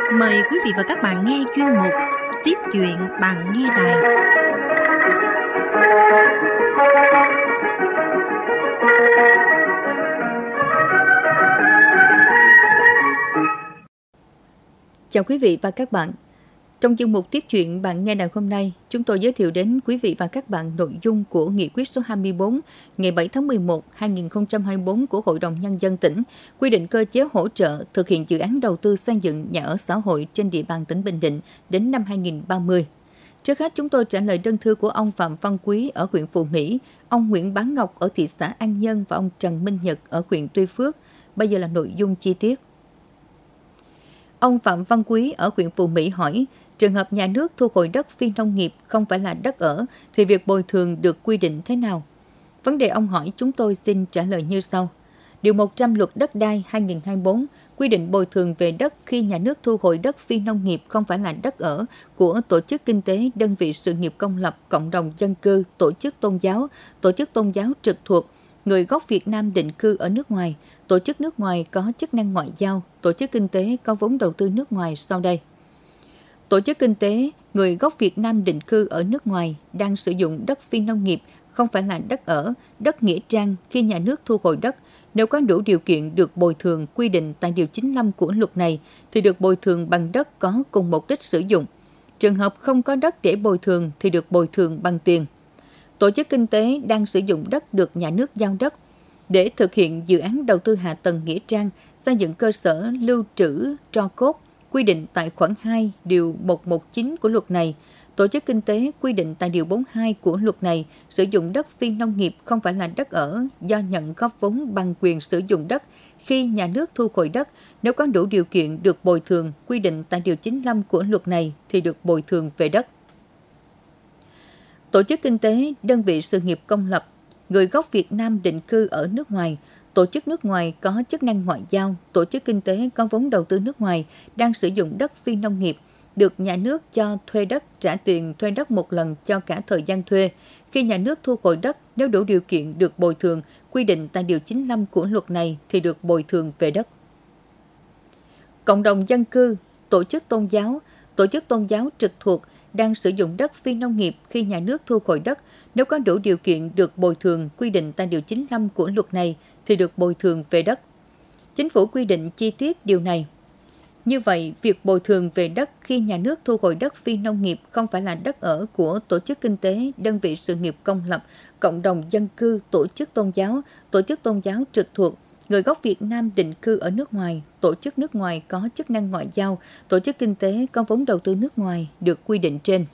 Mời quý vị và các bạn nghe chuyên mục Tiếp chuyện bạn nghe đài. Chào quý vị và các bạn. Trong chuyên mục Tiếp chuyện bạn nghe đài hôm nay, chúng tôi giới thiệu đến quý vị và các bạn nội dung của Nghị quyết số 24 ngày 7 tháng 11 2024 của Hội đồng Nhân dân tỉnh quy định cơ chế hỗ trợ thực hiện dự án đầu tư xây dựng nhà ở xã hội trên địa bàn tỉnh Bình Định đến năm 2030. Trước hết, chúng tôi trả lời đơn thư của ông Phạm Văn Quý ở huyện Phù Mỹ, ông Nguyễn Bá Ngọc ở thị xã An Nhơn và ông Trần Minh Nhật ở huyện Tuy Phước. Bây giờ là nội dung chi tiết. Ông Phạm Văn Quý ở huyện Phù Mỹ hỏi, trường hợp nhà nước thu hồi đất phi nông nghiệp không phải là đất ở thì việc bồi thường được quy định thế nào? Vấn đề ông hỏi chúng tôi xin trả lời như sau. Điều 100 Luật Đất đai 2024 quy định bồi thường về đất khi nhà nước thu hồi đất phi nông nghiệp không phải là đất ở của tổ chức kinh tế, đơn vị sự nghiệp công lập, cộng đồng dân cư, tổ chức tôn giáo trực thuộc, người gốc Việt Nam định cư ở nước ngoài, tổ chức nước ngoài có chức năng ngoại giao, tổ chức kinh tế có vốn đầu tư nước ngoài sau đây. Tổ chức kinh tế, người gốc Việt Nam định cư ở nước ngoài đang sử dụng đất phi nông nghiệp không phải là đất ở, đất nghĩa trang khi nhà nước thu hồi đất. Nếu có đủ điều kiện được bồi thường quy định tại Điều 95 của luật này thì được bồi thường bằng đất có cùng mục đích sử dụng. Trường hợp không có đất để bồi thường thì được bồi thường bằng tiền. Tổ chức kinh tế đang sử dụng đất được nhà nước giao đất để thực hiện dự án đầu tư hạ tầng nghĩa trang, xây dựng cơ sở lưu trữ tro cốt, quy định tại khoản 2 điều 119 của luật này. Tổ chức kinh tế quy định tại điều 42 của luật này sử dụng đất phi nông nghiệp không phải là đất ở do nhận góp vốn bằng quyền sử dụng đất khi nhà nước thu hồi đất. Nếu có đủ điều kiện được bồi thường quy định tại điều 95 của luật này thì được bồi thường về đất. Tổ chức kinh tế, đơn vị sự nghiệp công lập, người gốc Việt Nam định cư ở nước ngoài, tổ chức nước ngoài có chức năng ngoại giao, tổ chức kinh tế có vốn đầu tư nước ngoài đang sử dụng đất phi nông nghiệp, được nhà nước cho thuê đất, trả tiền thuê đất một lần cho cả thời gian thuê. Khi nhà nước thu hồi đất, nếu đủ điều kiện được bồi thường, quy định tại điều 95 của luật này thì được bồi thường về đất. Cộng đồng dân cư, tổ chức tôn giáo trực thuộc đang sử dụng đất phi nông nghiệp khi nhà nước thu hồi đất, nếu có đủ điều kiện được bồi thường quy định tại điều 95 của luật này thì được bồi thường về đất. Chính phủ quy định chi tiết điều này. Như vậy, việc bồi thường về đất khi nhà nước thu hồi đất phi nông nghiệp không phải là đất ở của tổ chức kinh tế, đơn vị sự nghiệp công lập, cộng đồng dân cư, tổ chức tôn giáo trực thuộc, người gốc Việt Nam định cư ở nước ngoài, tổ chức nước ngoài có chức năng ngoại giao, tổ chức kinh tế có vốn đầu tư nước ngoài được quy định trên.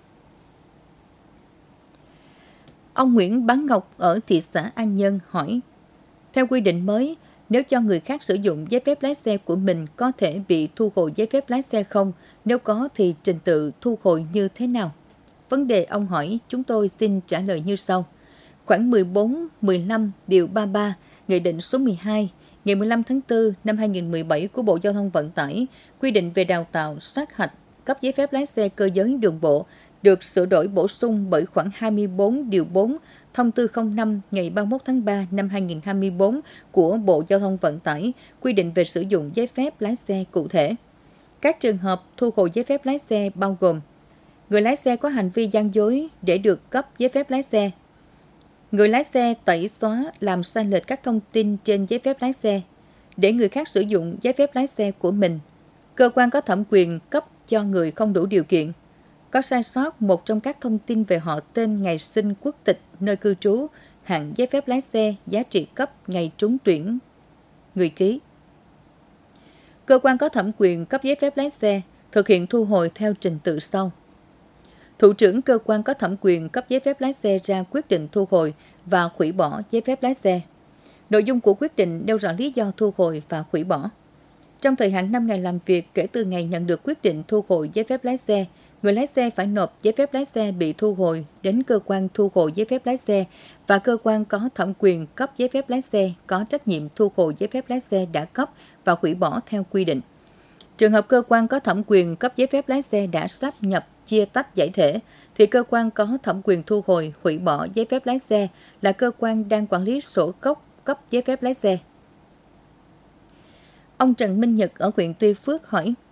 Ông Nguyễn Bá Ngọc ở thị xã An Nhơn hỏi, theo quy định mới, nếu cho người khác sử dụng giấy phép lái xe của mình có thể bị thu hồi giấy phép lái xe không? Nếu có thì trình tự thu hồi như thế nào? Vấn đề ông hỏi chúng tôi xin trả lời như sau. Khoảng 14, 15, điều 33, Nghị định số 12, ngày 15 tháng 4 năm 2017 của Bộ Giao thông Vận tải quy định về đào tạo, sát hạch, cấp giấy phép lái xe cơ giới đường bộ được sửa đổi bổ sung bởi khoản 24 điều 4 Thông tư 05 ngày 31 tháng 3 năm 2024 của Bộ Giao thông Vận tải quy định về sử dụng giấy phép lái xe cụ thể. Các trường hợp thu hồi giấy phép lái xe bao gồm người lái xe có hành vi gian dối để được cấp giấy phép lái xe, người lái xe tẩy xóa làm sai lệch các thông tin trên giấy phép lái xe để người khác sử dụng giấy phép lái xe của mình, cơ quan có thẩm quyền cấp cho người không đủ điều kiện, có sai sót một trong các thông tin về họ tên, ngày sinh, quốc tịch, nơi cư trú, hạng giấy phép lái xe, giá trị cấp, ngày trúng tuyển, người ký. Cơ quan có thẩm quyền cấp giấy phép lái xe thực hiện thu hồi theo trình tự sau. Thủ trưởng cơ quan có thẩm quyền cấp giấy phép lái xe ra quyết định thu hồi và hủy bỏ giấy phép lái xe. Nội dung của quyết định nêu rõ lý do thu hồi và hủy bỏ. Trong thời hạn 5 ngày làm việc kể từ ngày nhận được quyết định thu hồi giấy phép lái xe, người lái xe phải nộp giấy phép lái xe bị thu hồi đến cơ quan thu hồi giấy phép lái xe và cơ quan có thẩm quyền cấp giấy phép lái xe có trách nhiệm thu hồi giấy phép lái xe đã cấp và hủy bỏ theo quy định. Trường hợp cơ quan có thẩm quyền cấp giấy phép lái xe đã sáp nhập, chia tách giải thể, thì cơ quan có thẩm quyền thu hồi, hủy bỏ giấy phép lái xe là cơ quan đang quản lý sổ gốc cấp giấy phép lái xe. Ông Trần Minh Nhật ở huyện Tuy Phước hỏi,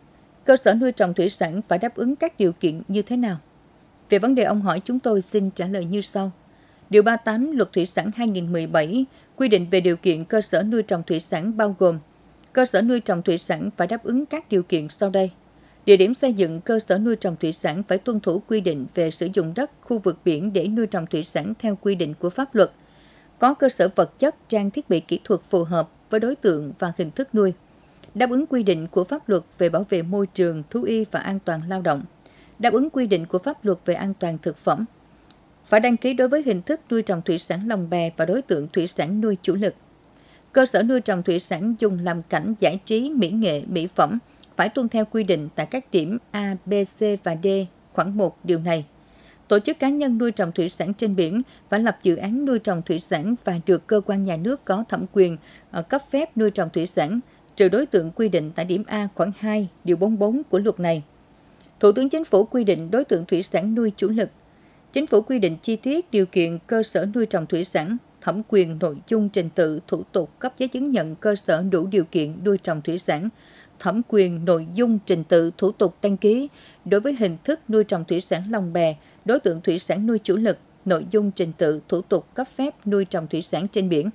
cơ sở nuôi trồng thủy sản phải đáp ứng các điều kiện như thế nào? Về vấn đề ông hỏi, chúng tôi xin trả lời như sau. Điều 38 Luật Thủy sản 2017 quy định về điều kiện cơ sở nuôi trồng thủy sản bao gồm: cơ sở nuôi trồng thủy sản phải đáp ứng các điều kiện sau đây. Địa điểm xây dựng cơ sở nuôi trồng thủy sản phải tuân thủ quy định về sử dụng đất, khu vực biển để nuôi trồng thủy sản theo quy định của pháp luật. Có cơ sở vật chất, trang thiết bị kỹ thuật phù hợp với đối tượng và hình thức nuôi. Đáp ứng quy định của pháp luật về bảo vệ môi trường, thú y và an toàn lao động. Đáp ứng quy định của pháp luật về an toàn thực phẩm. Phải đăng ký đối với hình thức nuôi trồng thủy sản lồng bè và đối tượng thủy sản nuôi chủ lực. Cơ sở nuôi trồng thủy sản dùng làm cảnh giải trí, mỹ nghệ, mỹ phẩm phải tuân theo quy định tại các điểm A, B, C và D, khoản 1 điều này. Tổ chức cá nhân nuôi trồng thủy sản trên biển phải lập dự án nuôi trồng thủy sản và được cơ quan nhà nước có thẩm quyền cấp phép nuôi trồng thủy sản, trừ đối tượng quy định tại điểm A khoản 2, điều 44 của luật này. Thủ tướng Chính phủ quy định đối tượng thủy sản nuôi chủ lực. Chính phủ quy định chi tiết điều kiện cơ sở nuôi trồng thủy sản, thẩm quyền, nội dung, trình tự, thủ tục cấp giấy chứng nhận cơ sở đủ điều kiện nuôi trồng thủy sản, thẩm quyền, nội dung, trình tự, thủ tục đăng ký đối với hình thức nuôi trồng thủy sản lồng bè, đối tượng thủy sản nuôi chủ lực, nội dung, trình tự, thủ tục cấp phép nuôi trồng thủy sản trên biển.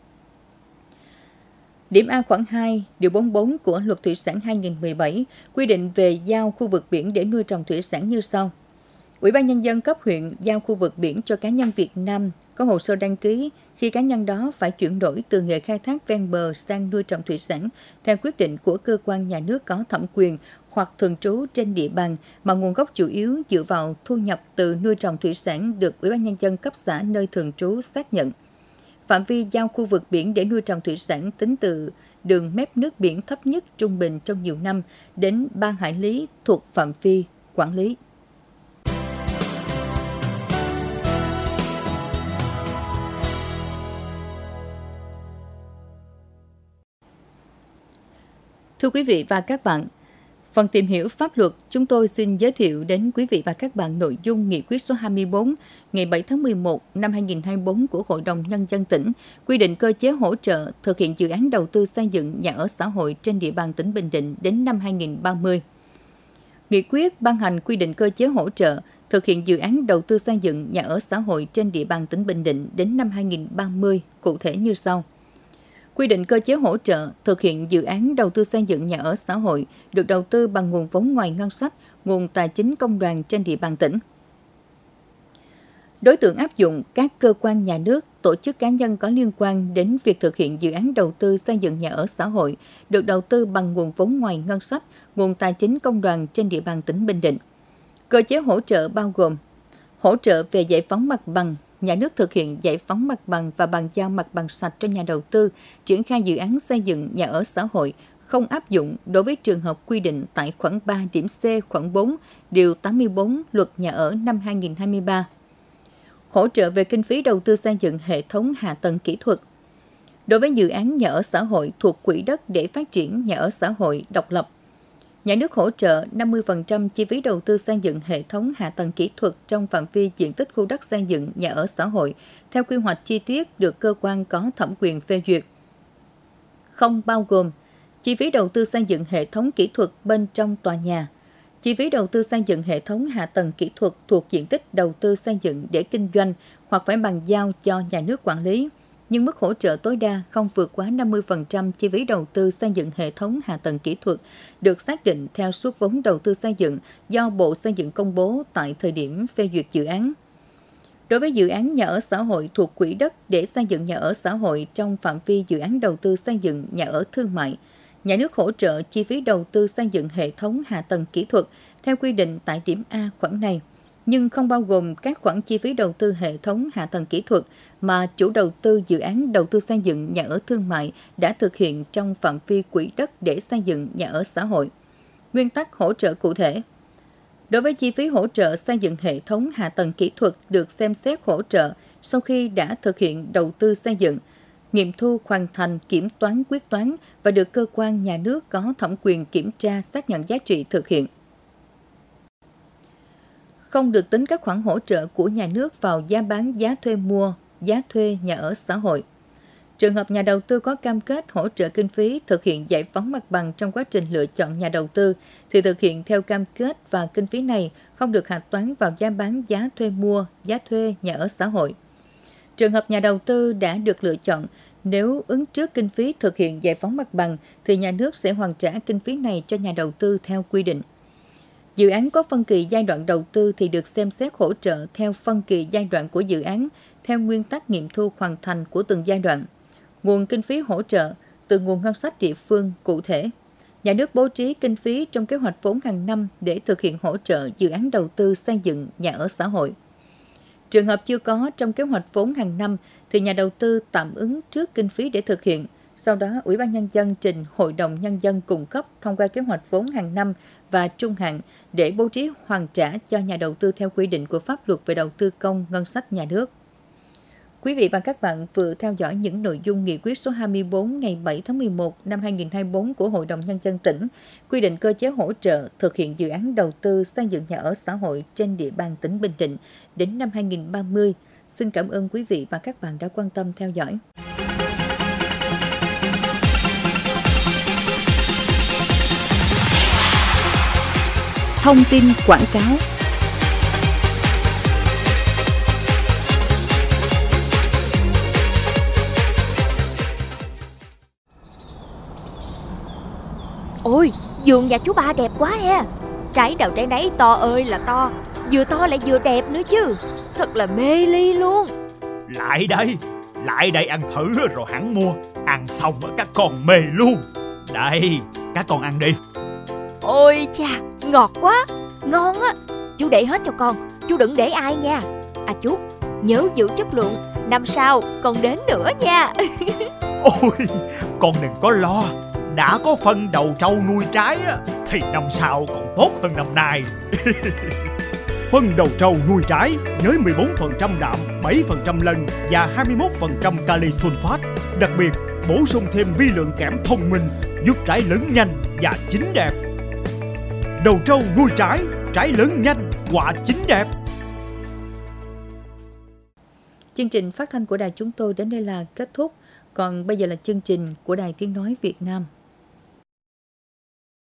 Điểm A khoản 2, điều 44 của Luật Thủy sản 2017 quy định về giao khu vực biển để nuôi trồng thủy sản như sau. Ủy ban Nhân dân cấp huyện giao khu vực biển cho cá nhân Việt Nam có hồ sơ đăng ký khi cá nhân đó phải chuyển đổi từ nghề khai thác ven bờ sang nuôi trồng thủy sản theo quyết định của cơ quan nhà nước có thẩm quyền hoặc thường trú trên địa bàn mà nguồn gốc chủ yếu dựa vào thu nhập từ nuôi trồng thủy sản được Ủy ban Nhân dân cấp xã nơi thường trú xác nhận. Phạm vi giao khu vực biển để nuôi trồng thủy sản tính từ đường mép nước biển thấp nhất trung bình trong nhiều năm đến 3 hải lý thuộc phạm vi quản lý. Thưa quý vị và các bạn, phần tìm hiểu pháp luật, chúng tôi xin giới thiệu đến quý vị và các bạn nội dung Nghị quyết số 24 ngày 7 tháng 11 năm 2024 của Hội đồng Nhân dân tỉnh quy định cơ chế hỗ trợ thực hiện dự án đầu tư xây dựng nhà ở xã hội trên địa bàn tỉnh Bình Định đến năm 2030. Nghị quyết ban hành quy định cơ chế hỗ trợ thực hiện dự án đầu tư xây dựng nhà ở xã hội trên địa bàn tỉnh Bình Định đến năm 2030, cụ thể như sau. Quy định cơ chế hỗ trợ thực hiện dự án đầu tư xây dựng nhà ở xã hội được đầu tư bằng nguồn vốn ngoài ngân sách, nguồn tài chính công đoàn trên địa bàn tỉnh. Đối tượng áp dụng các cơ quan nhà nước, tổ chức cá nhân có liên quan đến việc thực hiện dự án đầu tư xây dựng nhà ở xã hội được đầu tư bằng nguồn vốn ngoài ngân sách, nguồn tài chính công đoàn trên địa bàn tỉnh Bình Định. Cơ chế hỗ trợ bao gồm hỗ trợ về giải phóng mặt bằng, nhà nước thực hiện giải phóng mặt bằng và bàn giao mặt bằng sạch cho nhà đầu tư triển khai dự án xây dựng nhà ở xã hội không áp dụng đối với trường hợp quy định tại khoản 3 điểm C khoản 4 điều 84 Luật Nhà ở năm 2023. Hỗ trợ về kinh phí đầu tư xây dựng hệ thống hạ tầng kỹ thuật. Đối với dự án nhà ở xã hội thuộc quỹ đất để phát triển nhà ở xã hội độc lập, nhà nước hỗ trợ 50% chi phí đầu tư xây dựng hệ thống hạ tầng kỹ thuật trong phạm vi diện tích khu đất xây dựng nhà ở xã hội theo quy hoạch chi tiết được cơ quan có thẩm quyền phê duyệt. Không bao gồm chi phí đầu tư xây dựng hệ thống kỹ thuật bên trong tòa nhà, chi phí đầu tư xây dựng hệ thống hạ tầng kỹ thuật thuộc diện tích đầu tư xây dựng để kinh doanh hoặc phải bàn giao cho nhà nước quản lý, nhưng mức hỗ trợ tối đa không vượt quá 50% chi phí đầu tư xây dựng hệ thống hạ tầng kỹ thuật được xác định theo suất vốn đầu tư xây dựng do Bộ Xây dựng công bố tại thời điểm phê duyệt dự án. Đối với dự án nhà ở xã hội thuộc quỹ đất để xây dựng nhà ở xã hội trong phạm vi dự án đầu tư xây dựng nhà ở thương mại, nhà nước hỗ trợ chi phí đầu tư xây dựng hệ thống hạ tầng kỹ thuật theo quy định tại điểm A khoản này, nhưng không bao gồm các khoản chi phí đầu tư hệ thống hạ tầng kỹ thuật mà chủ đầu tư dự án đầu tư xây dựng nhà ở thương mại đã thực hiện trong phạm vi quỹ đất để xây dựng nhà ở xã hội. Nguyên tắc hỗ trợ cụ thể. Đối với chi phí hỗ trợ xây dựng hệ thống hạ tầng kỹ thuật được xem xét hỗ trợ sau khi đã thực hiện đầu tư xây dựng, nghiệm thu hoàn thành kiểm toán quyết toán và được cơ quan nhà nước có thẩm quyền kiểm tra xác nhận giá trị thực hiện. Không được tính các khoản hỗ trợ của nhà nước vào giá bán, giá thuê mua, giá thuê nhà ở xã hội. Trường hợp nhà đầu tư có cam kết hỗ trợ kinh phí thực hiện giải phóng mặt bằng trong quá trình lựa chọn nhà đầu tư thì thực hiện theo cam kết và kinh phí này không được hạch toán vào giá bán, giá thuê mua, giá thuê nhà ở xã hội. Trường hợp nhà đầu tư đã được lựa chọn, nếu ứng trước kinh phí thực hiện giải phóng mặt bằng thì nhà nước sẽ hoàn trả kinh phí này cho nhà đầu tư theo quy định. Dự án có phân kỳ giai đoạn đầu tư thì được xem xét hỗ trợ theo phân kỳ giai đoạn của dự án, theo nguyên tắc nghiệm thu hoàn thành của từng giai đoạn. Nguồn kinh phí hỗ trợ từ nguồn ngân sách địa phương cụ thể. Nhà nước bố trí kinh phí trong kế hoạch vốn hàng năm để thực hiện hỗ trợ dự án đầu tư xây dựng nhà ở xã hội. Trường hợp chưa có trong kế hoạch vốn hàng năm thì nhà đầu tư tạm ứng trước kinh phí để thực hiện. Sau đó, Ủy ban Nhân dân trình Hội đồng Nhân dân cung cấp thông qua kế hoạch vốn hàng năm và trung hạn để bố trí hoàn trả cho nhà đầu tư theo quy định của pháp luật về đầu tư công ngân sách nhà nước. Quý vị và các bạn vừa theo dõi những nội dung nghị quyết số 24 ngày 7 tháng 11 năm 2024 của Hội đồng Nhân dân tỉnh, quy định cơ chế hỗ trợ thực hiện dự án đầu tư xây dựng nhà ở xã hội trên địa bàn tỉnh Bình Định đến năm 2030. Xin cảm ơn quý vị và các bạn đã quan tâm theo dõi. Thông tin quảng cáo. Ôi, vườn nhà chú ba đẹp quá he. Trái nào trái nấy to ơi là to, vừa to lại vừa đẹp nữa chứ. Thật là mê ly luôn. Lại đây ăn thử rồi hẳn mua. Ăn xong các con mê luôn. Đây, các con ăn đi. Ôi cha, ngọt quá, ngon á. Chú để hết cho con, chú đừng để ai nha. À chú, nhớ giữ chất lượng, năm sau con đến nữa nha. Ôi, con đừng có lo. Đã có phân đầu trâu nuôi trái thì năm sau còn tốt hơn năm nay. Phân đầu trâu nuôi trái với 14% đạm, 7% lân và 21% kali sulfat. Đặc biệt, bổ sung thêm vi lượng kẽm thông minh, giúp trái lớn nhanh và chín đẹp. Đầu trâu nuôi trái lớn nhanh, quả chín đẹp. Chương trình phát thanh của đài chúng tôi đến đây là kết thúc. Còn bây giờ là chương trình của Đài Tiếng Nói Việt Nam.